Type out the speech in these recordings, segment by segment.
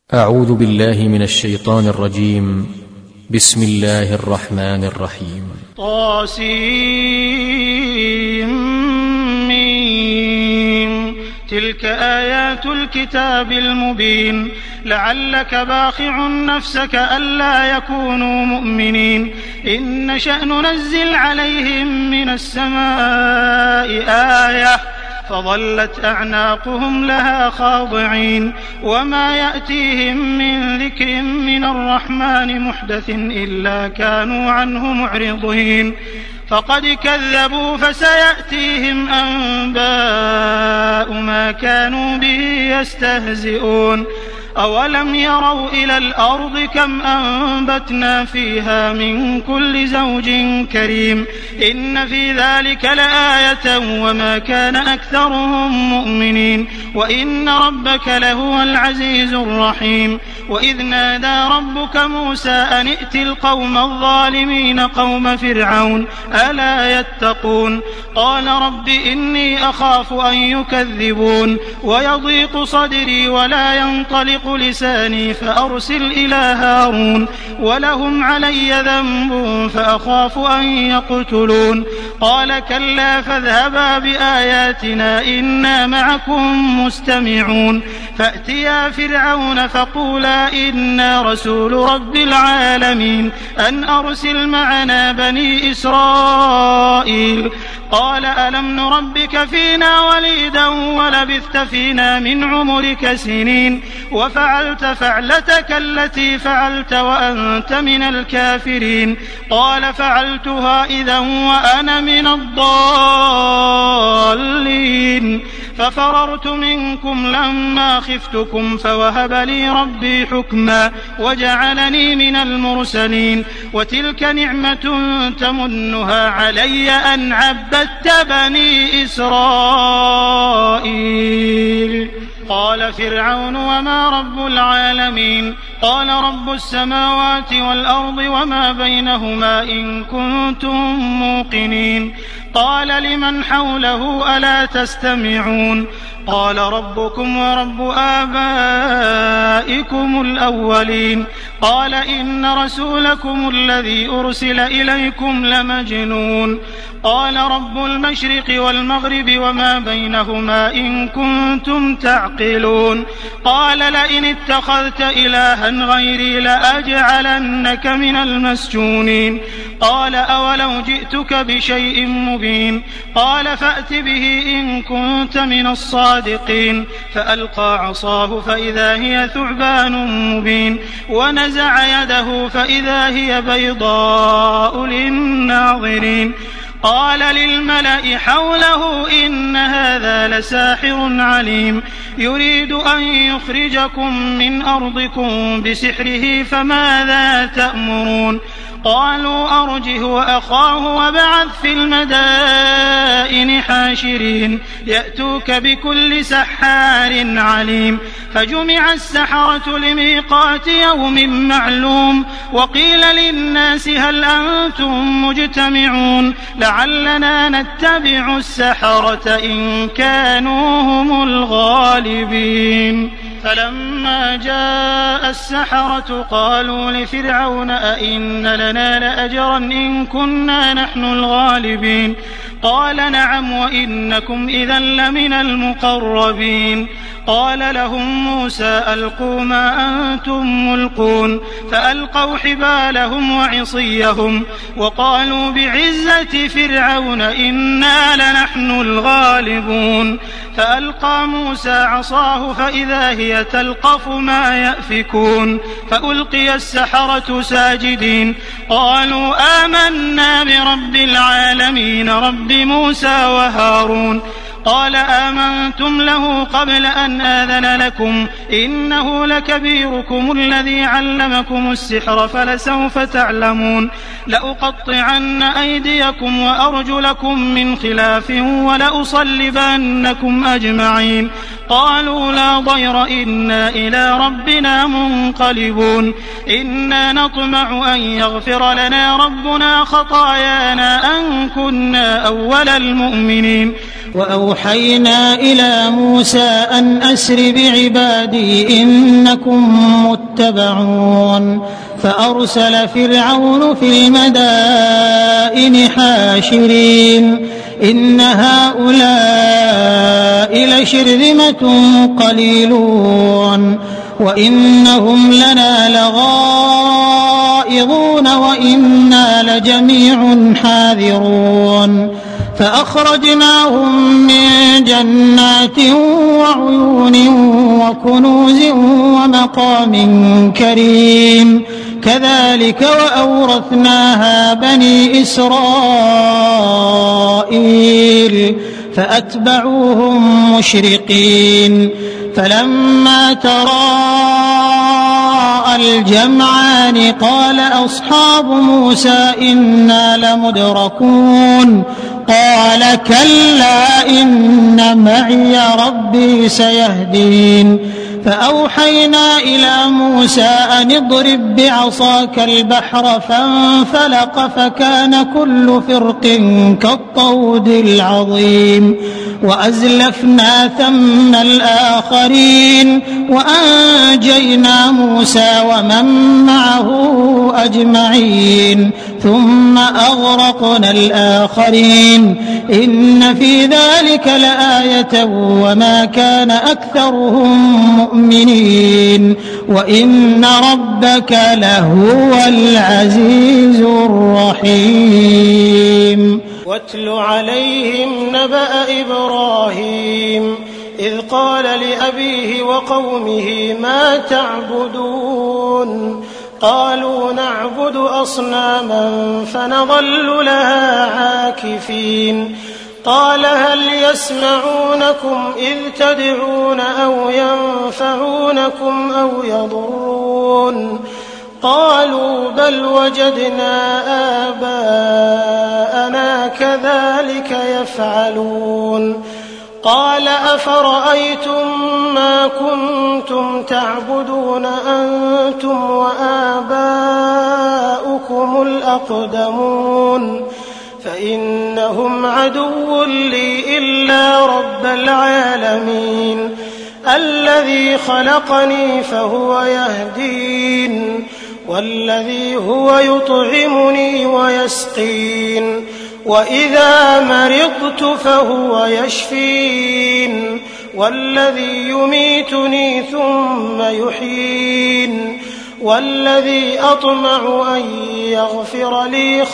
أعوذ بالله من الشيطان الرجيم. بسم الله الرحمن الرحيم. طاسيم. تلك آيات الكتاب المبين. لعلك باخع نفسك ألا يكونوا مؤمنين. إن نشأ ننزل عليهم من السماء آية فظلت أعناقهم لها خاضعين. وما يأتيهم من ذكر من الرحمن محدث إلا كانوا عنه معرضين. فقد كذبوا فسيأتيهم أنباء ما كانوا به يستهزئون. أولم يروا إلى الأرض كم أنبتنا فيها من كل زوج كريم. إن في ذلك لآية وما كان أكثرهم مؤمنين. وإن ربك لهو العزيز الرحيم. وإذ نادى ربك موسى أن ائت القوم الظالمين قوم فرعون ألا يتقون. قال رب إني أخاف أن يكذبون ويضيق صدري ولا ينطلق لساني فأرسل إلى هارون ولهم علي ذنب فأخاف أن يقتلون. قال كلا فاذهبا بآياتنا إنا معكم مستمعون. فأتيا فرعون فقولا إنا رسول رب العالمين أن أرسل معنا بني إسرائيل. قال ألم نربك فينا وليدا ولبثت فينا من عمرك سنين وفعلت فعلتك التي فعلت وأنت من الكافرين. قال فعلتها إذا وأنا من الضالين. ففررت منكم لما خفتكم فوهب لي ربي حكما وجعلني من المرسلين. وتلك نعمة تمنها علي أن عبدت بني إسرائيل. قال فرعون وما رب العالمين. قال رب السماوات والأرض وما بينهما إن كنتم موقنين. قال لمن حوله ألا تستمعون. قال ربكم ورب آبائكم الأولين. قال إن رسولكم الذي أرسل إليكم لمجنون. قال رب المشرق والمغرب وما بينهما إن كنتم تعقلون. قال لئن اتخذت إلها غيري لأجعلنك من المسجونين. قال أولو جئتك بشيء مبين. قال فأت به إن كنت من الصادقين. فألقى عصاه فإذا هي ثعبان مبين. ونزع يده فإذا هي بيضاء للناظرين. قال للملأ حوله إن هذا لساحر عليم يريد أن يخرجكم من أرضكم بسحره فماذا تأمرون. قالوا أرجه وأخاه وابعث في المدائن حاشرين يأتوك بكل سحار عليم. فجمع السحرة لميقات يوم معلوم. وقيل للناس هل أنتم مجتمعون لعلنا نتبع السحرة إن كانوا هم الغالبين. فلما جاء السحرة قالوا لفرعون أئن لنا لأجرا إن كنا نحن الغالبين. قال نعم وإنكم إذا لمن المقربين. قال لهم موسى ألقوا ما أنتم ملقون. فألقوا حبالهم وعصيهم وقالوا بعزة فرعون إنا لنحن الغالبون. فألقى موسى عصاه فإذا هي تلقف ما يأفكون. فألقي السحرة ساجدين قالوا آمنا برب العالمين رب موسى وهارون. قال آمنتم له قبل أن آذن لكم إنه لكبيركم الذي علمكم السحر فلسوف تعلمون. لأقطعن أيديكم وأرجلكم من خلاف ولأصلبنكم أجمعين. قالوا لا ضير إنا إلى ربنا منقلبون. إنا نطمع أن يغفر لنا ربنا خطايانا أن كنا أول المؤمنين. وأوحى وأوحينا إلى موسى أن أسر بعبادي إنكم متبعون فأرسل فرعون في المدائن حاشرين إن هؤلاء لشرذمة قليلون وإنهم لنا لغائظون وإنا لجميع حاذرون فأخرجناهم من جنات وعيون وكنوز ومقام كريم كذلك وأورثناها بني إسرائيل فأتبعوهم مشرقين فلما تراءى الجمعان قال أصحاب موسى إنا لمدركون قال كلا إن معي ربي سيهدين فأوحينا إلى موسى أن اضرب بعصاك البحر فانفلق فكان كل فرق كالطود العظيم وأزلفنا ثم الآخرين وأنجينا موسى ومن معه أجمعين ثم أغرقنا الآخرين إن في ذلك لآية وما كان أكثرهم مؤمنين وإن ربك لهو العزيز الرحيم واتل عليهم نبأ إبراهيم إذ قال لأبيه وقومه ما تعبدون قالوا نعبد أصناما فنظل لها عاكفين قال هل يسمعونكم إذ تدعون أو ينفعونكم أو يضرون قالوا بل وجدنا آباءنا كذلك يفعلون قال أفرأيتم ما كنتم تعبدون أنتم وآباؤكم الأقدمون فإنهم عدو لي إلا رب العالمين الذي خلقني فهو يهدين والذي هو يطعمني ويسقين وإذا مرضت فهو يشفين والذي يميتني ثم يحيين والذي أطمع أن يغفر لي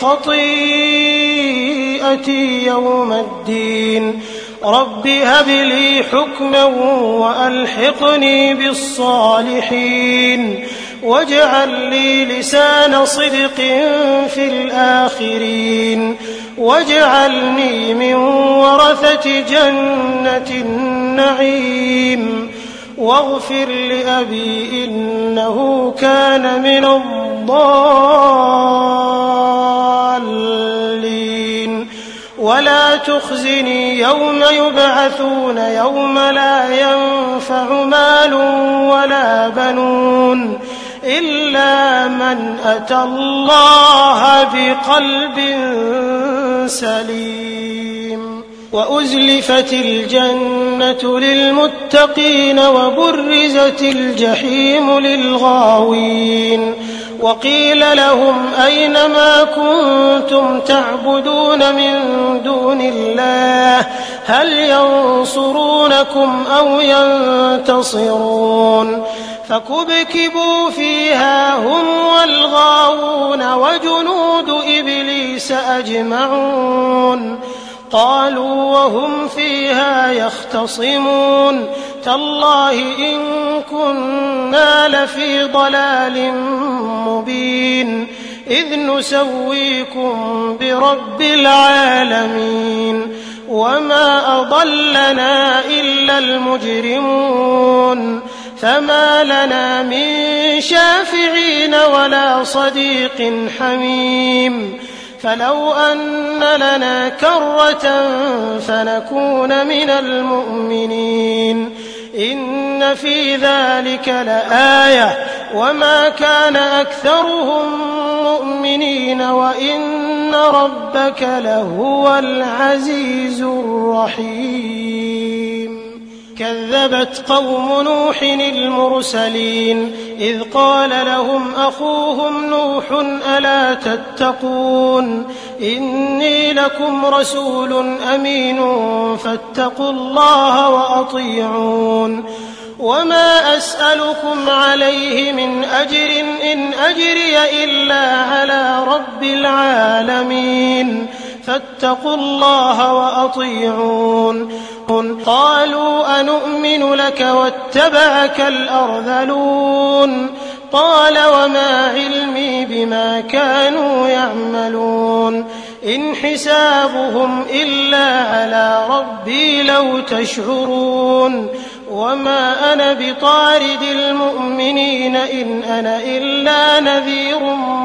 خطيئتي يوم الدين رب هب لي حكما وألحقني بالصالحين واجعل لي لسان صدق في الآخرين واجعلني من ورثة جنة النعيم واغفر لأبي إنه كان من الضالين ولا تخزني يوم يبعثون يوم لا ينفع مال ولا بنون إلا من أتى الله بقلب سليم وأزلفت الجنة للمتقين وبرزت الجحيم للغاوين وقيل لهم أين ما كنتم تعبدون من دون الله هل ينصرونكم أو ينتصرون فكبكبوا فيها هم والغاوون وجنود إبليس أجمعون قالوا وهم فيها يختصمون تالله إن كنا لفي ضلال مبين إذ نسويكم برب العالمين وما أضلنا إلا المجرمون فما لنا من شافعين ولا صديق حميم فلو أن لنا كرة فنكون من المؤمنين إن في ذلك لآية وما كان أكثرهم مؤمنين وإن ربك لهو العزيز الرحيم كذبت قوم نوح المرسلين إذ قال لهم أخوهم نوح ألا تتقون إني لكم رسول أمين فاتقوا الله وأطيعون وما أسألكم عليه من أجر إن أجري إلا على رب العالمين فاتقوا الله وأطيعون قالوا أنؤمن لك واتبعك الأرذلون قال وما علمي بما كانوا يعملون إن حسابهم إلا على ربي لو تشعرون وما أنا بطارد المؤمنين إن أنا إلا نذير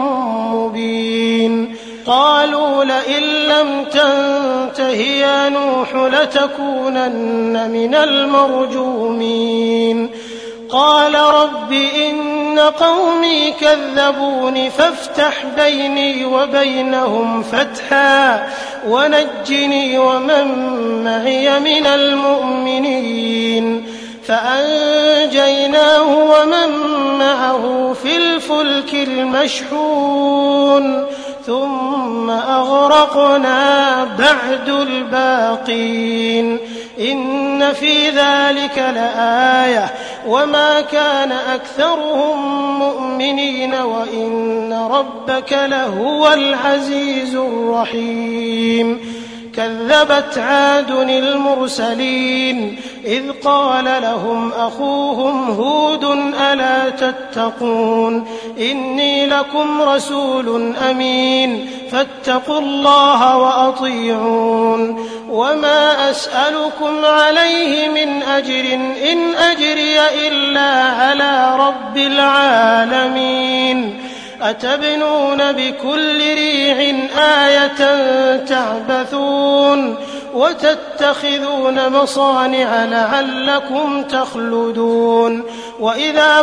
مبين قالوا لئن لم تنته يا نوح لتكونن من المرجومين قال رب إن قومي كذبون فافتح بيني وبينهم فتحا ونجني ومن معي من المؤمنين فأنجيناه ومن معه في الفلك المشحون ثم أغرقنا بعد الباقين إن في ذلك لآية وما كان أكثرهم مؤمنين وإن ربك لهو العزيز الرحيم كذبت عاد المرسلين إذ قال لهم أخوهم هود ألا تتقون إني لكم رسول أمين فاتقوا الله وأطيعون وما أسألكم عليه من أجر إن أجري إلا على رب العالمين أتبنون بكل ريع آية تعبثون وتتخذون مصانع لعلكم تخلدون وإذا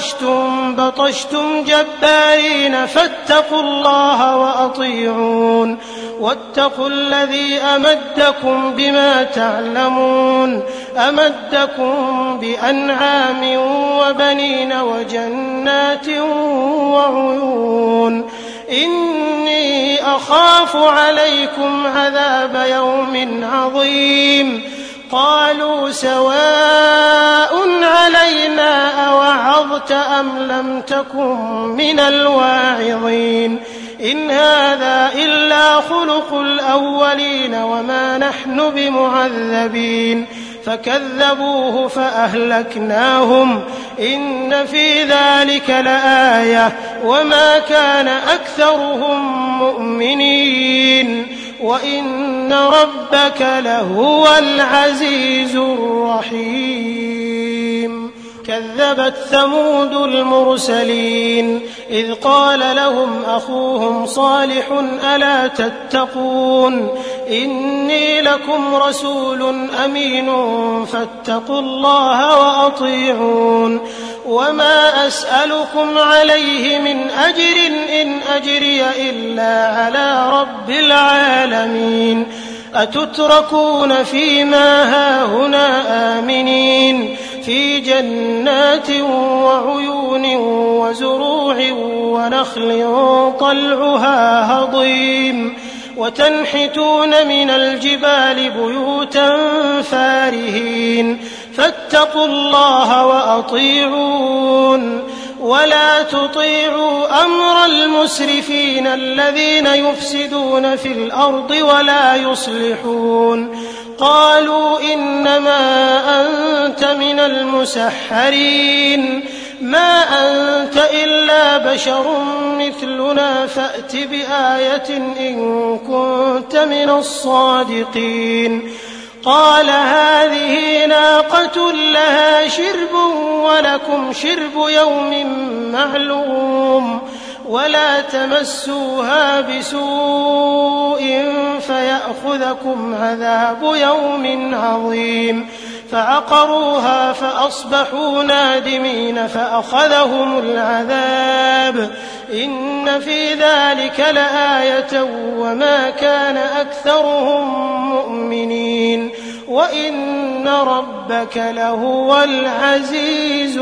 بطشتم جبارين فاتقوا الله وأطيعون واتقوا الذي أمدكم بما تعلمون أمدكم بأنعام وبنين وجنات وعيون إني أخاف عليكم عذاب يوم عظيم قالوا سواء علينا أوعظت أم لم تكن من الواعظين إن هذا إلا خلق الأولين وما نحن بمعذبين فكذبوه فأهلكناهم إن في ذلك لآية وما كان أكثرهم مؤمنين وإن ربك لهو العزيز الرحيم كذبت ثمود المرسلين إذ قال لهم أخوهم صالح ألا تتقون إني لكم رسول أمين فاتقوا الله وأطيعون وما أسألكم عليه من أجر إن أجري إلا على رب العالمين أتتركون فيما هاهنا آمنين في جنات وعيون وزروع ونخل طلعها هضيم وتنحتون من الجبال بيوتا فارهين فاتقوا الله وأطيعون ولا تطيعوا أمر المسرفين الذين يفسدون في الأرض ولا يصلحون قالوا إنما أنت من المسحرين ما أنت إلا بشر مثلنا فأت بآية إن كنت من الصادقين قال هذه ناقة لها شرب ولكم شرب يوم معلوم ولا تمسوها بسوء فيأخذكم عذاب يوم عظيم فعقروها فأصبحوا نادمين فأخذهم العذاب إن في ذلك لآية وما كان أكثرهم مؤمنين وإن ربك لهو العزيز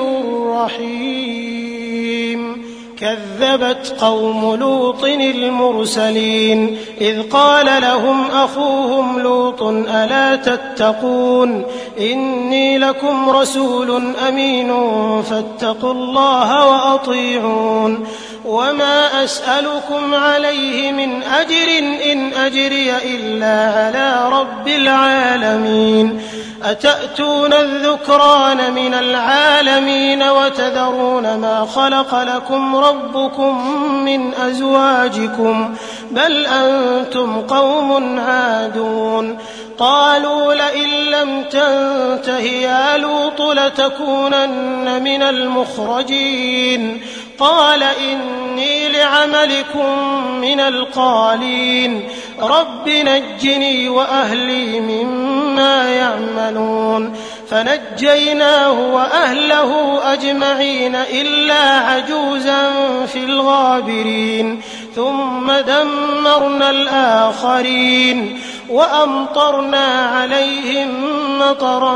الرحيم. كذبت قوم لوط المرسلين إذ قال لهم أخوهم لوط ألا تتقون إني لكم رسول أمين فاتقوا الله وأطيعون وما أسألكم عليه من أجر إن أجري إلا على رب العالمين. أتأتون الذكران من العالمين وتذرون ما خلق لكم ربكم من أزواجكم بل أنتم قوم عادون. قالوا لئن لم تنته يا لوط لتكونن من المخرجين. قال إني لعملكم من القالين رب نجني وأهلي مما يعملون. فنجيناه وأهله أجمعين إلا عجوزا في الغابرين. ثم دمرنا الآخرين وأمطرنا عليهم مطرا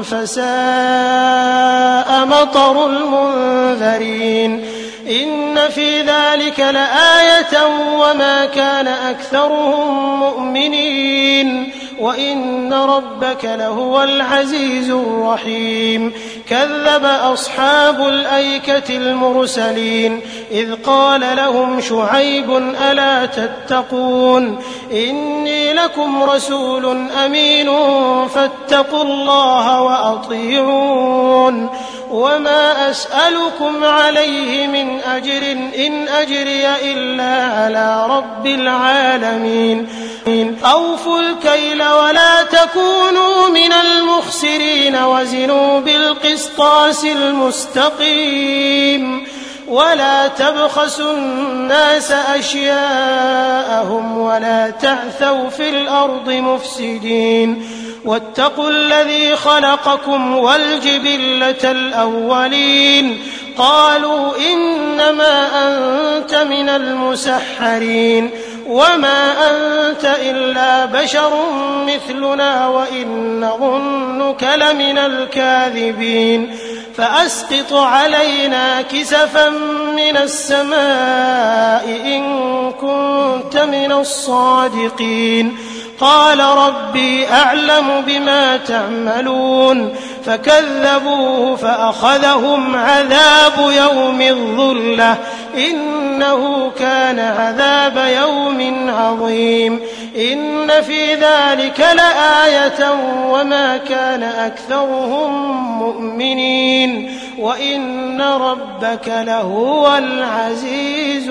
فساء مطر المنذرين. إن في ذلك لآية وما كان أكثرهم مؤمنين وإن ربك لهو العزيز الرحيم. كذب أصحاب الأيكة المرسلين إذ قال لهم شعيب ألا تتقون إني لكم رسول أمين فاتقوا الله وأطيعون وما أسألكم عليه من أجر إن أجري إلا على رب العالمين. أوفوا الكيل ولا تكونوا من المخسرين وزنوا بالقسطاس المستقيم ولا تبخسوا الناس أشياءهم ولا تعثوا في الأرض مفسدين. واتقوا الذي خلقكم والجبلة الأولين. قالوا إنما أنت من المسحرين وما أنت إلا بشر مثلنا وإن نظنك لمن الكاذبين. فأسقط علينا كسفا من السماء إن كنت من الصادقين. قال ربي أعلم بما تعملون. فكذبوه فأخذهم عذاب يوم الظلة إنه كان عذاب يوم عظيم. إن في ذلك لآية وما كان أكثرهم مؤمنين وإن ربك لهو العزيز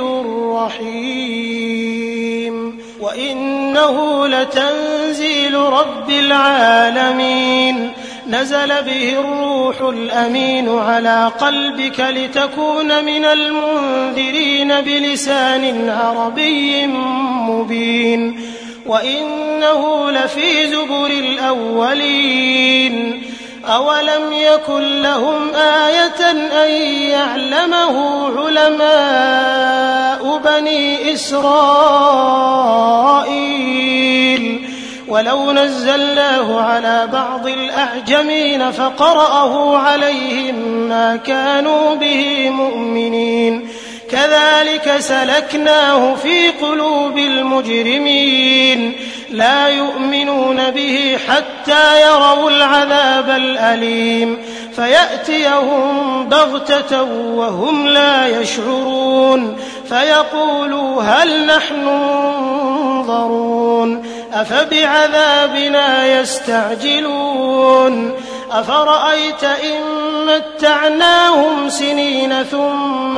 الرحيم. وإنه لتنزيل رب العالمين نزل به الروح الأمين على قلبك لتكون من المنذرين بلسان عربي مبين. وإنه لفي زبر الأولين. أولم يكن لهم آية أن يعلمه علماء بني إسرائيل ولو نزلناه على بعض الأعجمين فقرأه عليهم ما كانوا به مؤمنين. كذلك سلكناه في قلوب المجرمين لا يؤمنون به حتى يروا العذاب الأليم فيأتيهم بغتة وهم لا يشعرون فيقولوا هل نحن منظرون أفبعذابنا يستعجلون أفرأيت إن متعناهم سنين ثم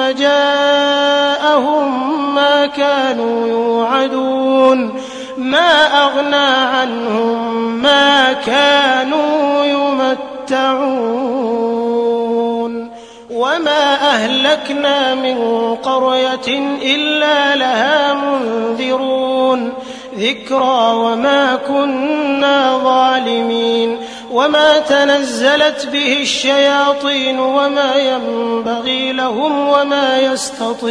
جاءهم ما كانوا يوعدون ما أغنى عنهم ما كانوا يمتعون وما أهلكنا من قرية إلا لها منذرون ذكرى وما كنا ظالمين وما تنزلت به الشياطين وما ينبغي لهم وما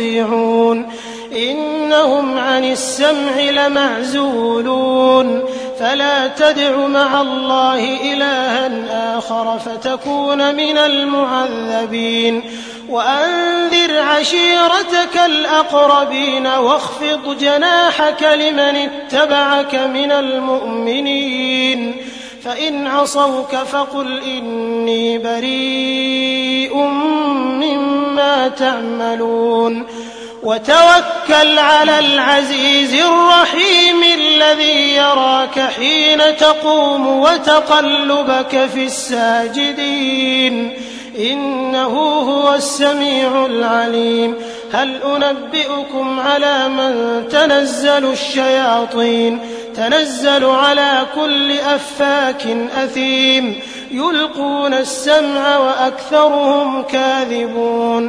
يستطيعون إنهم عن السمع لمعزولون فلا تدع مع الله إلها آخر فتكون من المعذبين وأنذر عشيرتك الأقربين واخفض جناحك لمن اتبعك من المؤمنين فإن عصوك فقل إني بريء مما تعملون وتوكل على العزيز الرحيم الذي يراك حين تقوم وتقلبك في الساجدين إنه هو السميع العليم هل أنبئكم على من تنزل الشياطين تنزل على كل أفاك أثيم يلقون السمع وأكثرهم كاذبون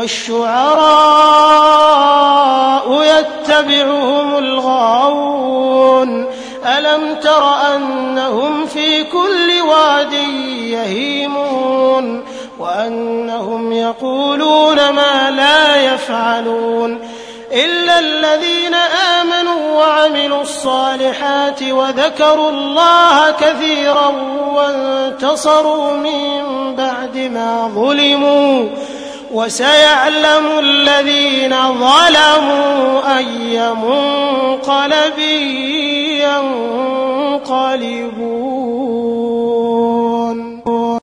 والشعراء يتبعهم الغاوون ألم تر أنهم في كل واد يهيمون وأنهم يقولون ما لا يفعلون إلا الذين آمنوا وعملوا الصالحات وذكروا الله كثيرا وانتصروا من بعد ما ظلموا وسيعلم الذين ظلموا أي منقلب ينقلبون